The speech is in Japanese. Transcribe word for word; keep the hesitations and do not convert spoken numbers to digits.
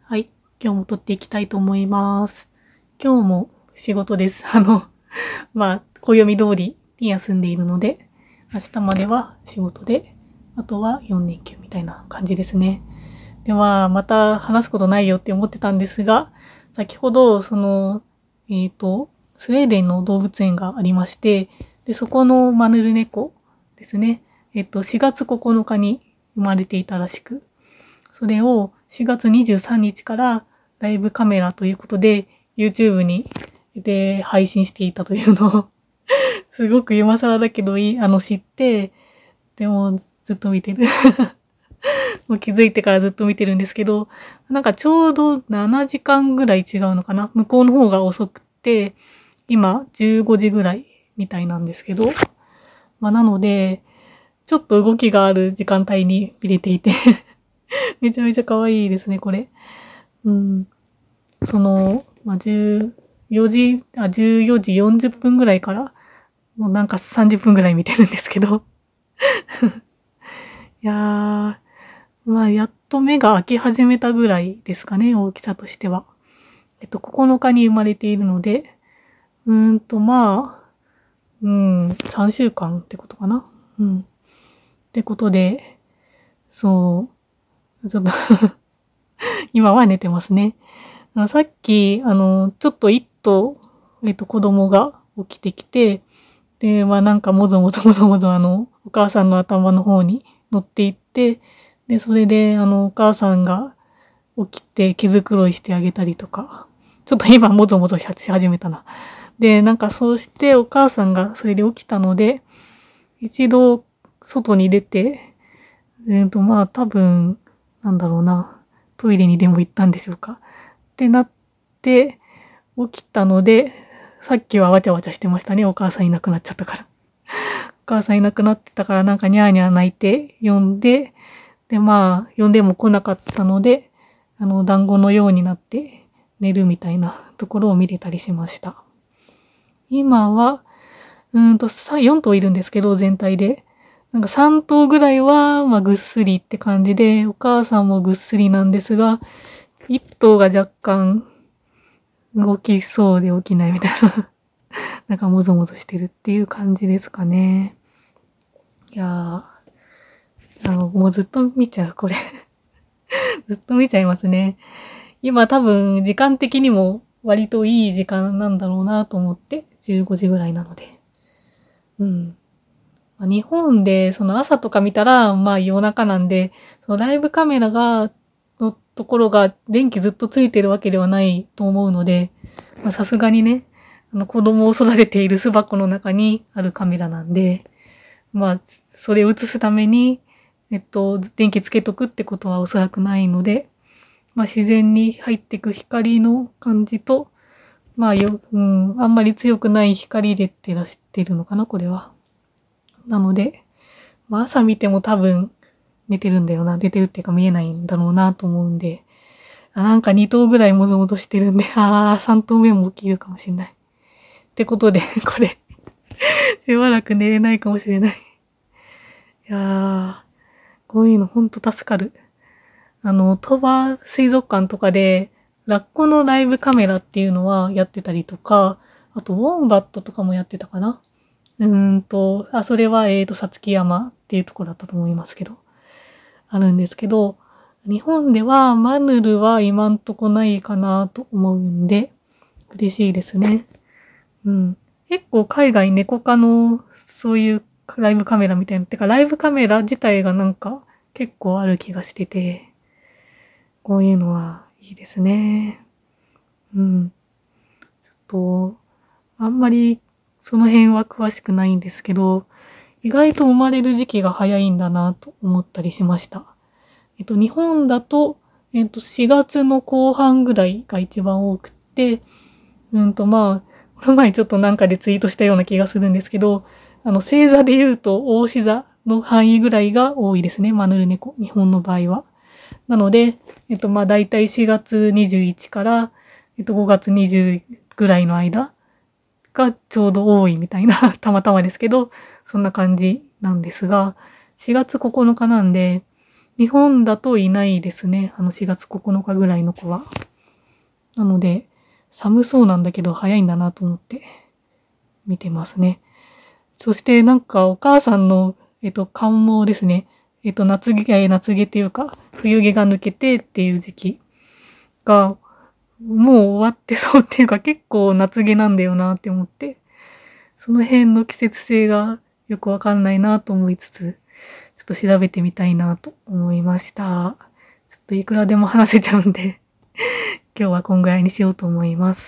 はい。今日も撮っていきたいと思います。今日も仕事です。あの、まあ、暦通りに休んでいるので、明日までは仕事で、あとはよん連休みたいな感じですね。では、また話すことないよって思ってたんですが、先ほど、その、えっと、スウェーデンの動物園がありまして、で、そこのマヌルネコですね。えっと、しがつここのかに生まれていたらしく、それをしがつにじゅうさんにちからライブカメラということで YouTube にで配信していたというのをすごく今更だけどいい、あの知って、でもずっと見てる。もう気づいてからずっと見てるんですけど、なんかちょうどななじかんぐらい違うのかな。向こうの方が遅くて、今じゅうごじぐらいみたいなんですけど、まあなので、ちょっと動きがある時間帯に見れていてめちゃめちゃ可愛いですね、これ。うん。その、まあ、じゅうよじ、あ、じゅうよじよんじゅっぷんぐらいから、もうなんかさんじゅっぷんぐらい見てるんですけど。いやー、まあ、やっと目が開き始めたぐらいですかね、大きさとしては。えっと、ここのかに生まれているので、うーんと、まあ、うん、さんしゅうかんってことかな。うん。ってことで、そう、ちょっと今は寝てますね。さっき、あの、ちょっと一頭、えっと、子供が起きてきて、で、まあなんかもぞもぞもぞもぞあの、お母さんの頭の方に乗っていって、で、それで、あの、お母さんが起きて毛づくろいしてあげたりとか、ちょっと今もぞもぞし始めたな。で、なんかそうしてお母さんがそれで起きたので、一度外に出て、えっと、まあ多分、なんだろうな、トイレにでも行ったんでしょうか。ってなって、起きたので、さっきはわちゃわちゃしてましたね。お母さんいなくなっちゃったから。お母さんいなくなってたからなんかニャーニャー泣いて呼んで、でまあ、呼んでも来なかったので、あの、団子のようになって寝るみたいなところを見れたりしました。今は、うーんと、さよん頭いるんですけど、全体で。なんかさん頭ぐらいは、まあ、ぐっすりって感じで、お母さんもぐっすりなんですが、いっ頭が若干動きそうで起きないみたいな。なんかもぞもぞしてるっていう感じですかね。いやー、あの、もうずっと見ちゃう、これ。ずっと見ちゃいますね。今多分時間的にも割といい時間なんだろうなと思って、じゅうごじぐらいなので。うん。日本でその朝とか見たら、まあ夜中なんで、そのライブカメラが、のところが電気ずっとついてるわけではないと思うので、さすがにね、あの子供を育てている巣箱の中にあるカメラなんで、まあ、それを映すために、えっと、電気つけとくってことはおそらくないので、まあ自然に入ってく光の感じと、まあよ、うん、あんまり強くない光で照らしてるのかな、これは。なので、まあ朝見ても多分寝てるんだよな、出てるっていうか見えないんだろうなと思うんで、あなんかに頭ぐらいもぞもぞしてるんで、ああ、さん頭目も起きるかもしれない。ってことで、これしばらく寝れないかもしれない。いやー、こういうのほんと助かる。あの、鳥羽水族館とかで、ラッコのライブカメラっていうのはやってたりとか、あと、ウォンバットとかもやってたかな。うーんと、あ、それは、えーと、さつき山っていうところだったと思いますけど、あるんですけど、日本ではマヌルは今んとこないかなと思うんで、嬉しいですね。うん。結構海外猫科のそういうライブカメラみたいな、てかライブカメラ自体がなんか結構ある気がしてて、こういうのはいいですね。うん。ちょっと、あんまりその辺は詳しくないんですけど、意外と生まれる時期が早いんだなと思ったりしました。えっと、日本だと、えっと、しがつの後半ぐらいが一番多くて、うんと、まあ、この前ちょっとなんかでツイートしたような気がするんですけど、あの、星座で言うと、大志座の範囲ぐらいが多いですね。マヌルネコ。日本の場合は。なので、えっと、まあ、だいたいしがつにじゅういちから、えっと、ごがつにじゅうぐらいの間がちょうど多いみたいな、たまたまですけど、そんな感じなんですが、しがつここのかなんで、 日本だといないですね。あのしがつここのかぐらいの子は。なので、寒そうなんだけど早いんだなと思って見てますね。そしてなんかお母さんの、えっと、感毛ですね。えっと、夏毛、夏毛っていうか、冬毛が抜けてっていう時期が、もう終わってそうっていうか結構夏毛なんだよなって思って、その辺の季節性がよくわかんないなと思いつつ、ちょっと調べてみたいなと思いました。ちょっといくらでも話せちゃうんで、今日はこんぐらいにしようと思います。